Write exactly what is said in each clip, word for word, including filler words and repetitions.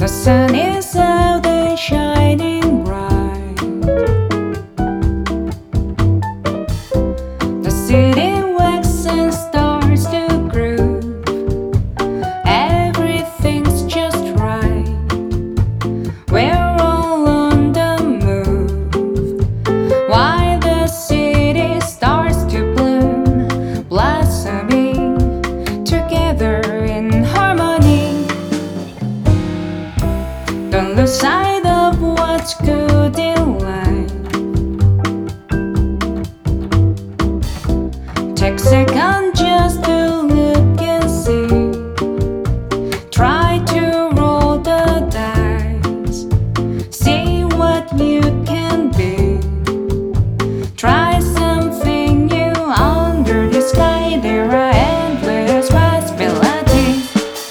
The sun is out and shining bright. The city wakes and starts to groove. Everything's just right. We're all on the move. Why the city starts to bloom, blossoming together in harmony. Don't lose sight of what's good in life. Take a second just to look and see. Try to roll the dice. See what you can be. Try something new under the sky. There are endless possibilities.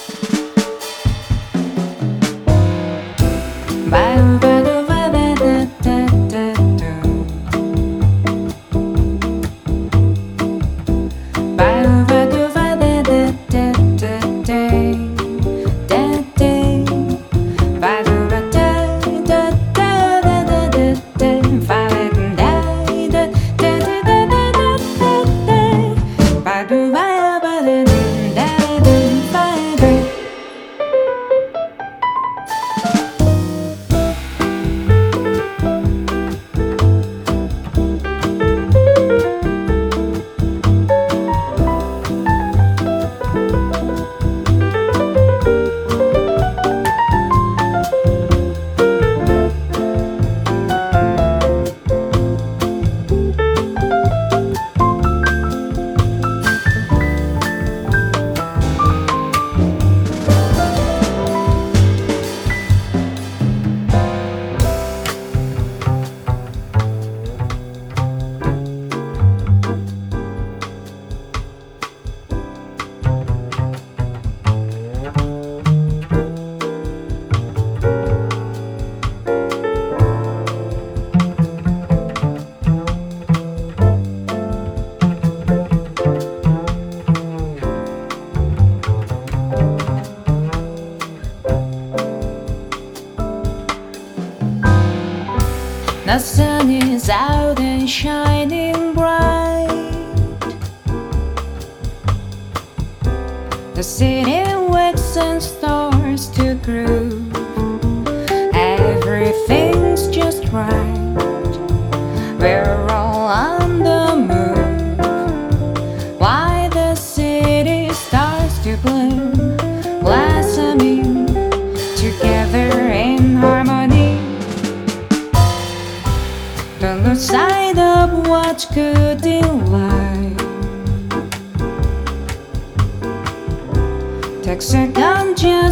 The sun is out and shining bright. The city wakes and starts to groove. Everything's just right. We're all on the move. Why the city starts to bloom, blossoming together in harmony. Don't lose sight of what's good in life. Take a second just